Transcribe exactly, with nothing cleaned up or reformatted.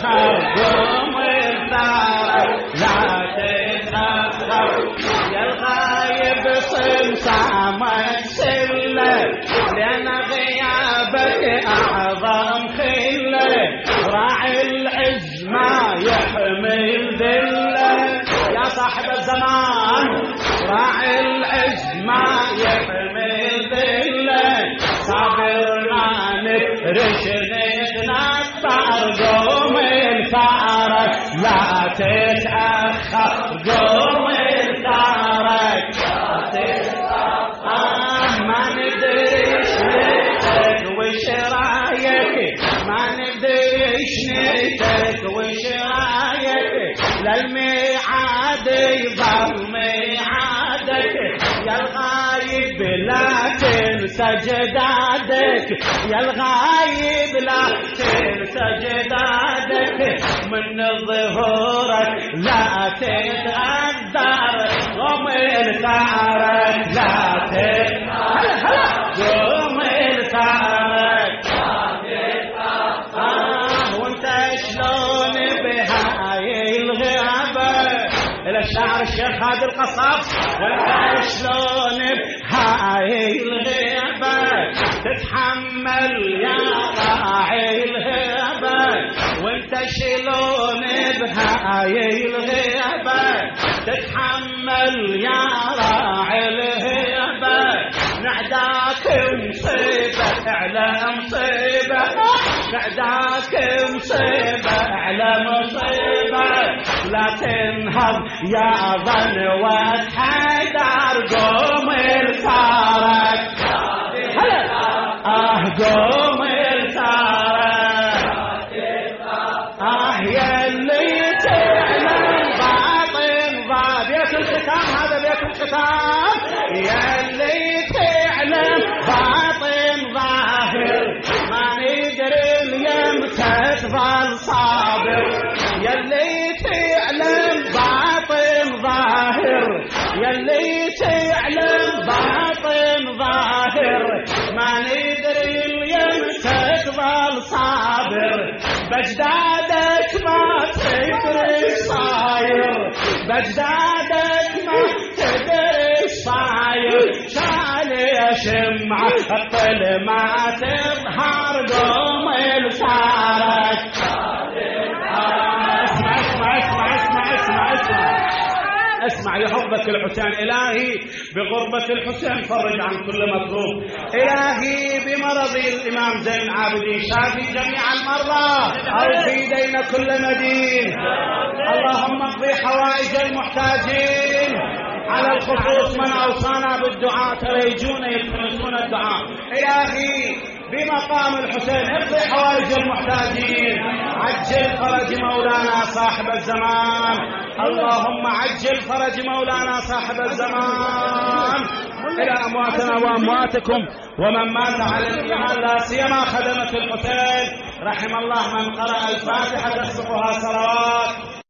تتأخر قوم الثارة لا تتأخر يا الغايب صمصامك سلة لأن غيابك أعظم خلة راعي العز ما يحمل ذلة يا صاحب الزمان راعي العز ما يحمل ذلة صابرنا نفرش نتنطر قوم الثارة لا تتأخر قوم الثارة لا تتأخر آه ما ندري شنيتك وش رايك ما ندري شنيتك وش رايك للميعاد يظل ميعادك يا الغايب لا تنسى جدادك يا الغايب لا تنسى جدادك من ظهورك لا تتغدر قوم الثارة لا تتغدر قوم الثارة آه وانت شلون بهاي الغابة إلى الشاعر الشيخ هادي القصاص وانت شلون بهاي الغابة تتحمل يا راعي الغابة وانت شلون بهاي الغابة تتحمل يا راعي الغابة نعداك مصيبة على مصيبة نعداك مصيبة على مصيبة لا تنهض يا ظنوة حيدر قوم الثارة آه قوم الثارة آه يلي تعلم باطن ضا بيت الختام هذا بيت الختام يلي تعلم باطن ظاهر ما ندري اليمتى تظل صابر يلي تعلم باطن ظاهر يلي تعلم باطن ظاهر ما ندري اليمتى تظل صابر بجدادك ما تدري صاير بجدادك ما تدري صاير شالي شمعة الطل ما تظهر قوم الثارة اسمع اسمع اسمع اسمع اسمع اسمع اسمع لحبك الحسين إلهي بغربة الحسين فرج عن كل مكروه إلهي بمرض الإمام زين العابدين شافي جميع المرضى أو في دين كل مدين اللهم اقضي حوائج المحتاجين على الخصوص من أوصانا بالدعاء تريجون يلتمسون الدعاء إلهي بمقام الحسين اقضي حوائج المحتاجين عجل فرج مولانا صاحب الزمان اللهم عجل فرج مولانا صاحب الزمان إلى أمواتنا وأمواتكم ومن مات على الإيمان لا سيما خدمة الحسين رحم الله من قرأ الفاتحة تسبقها صلوات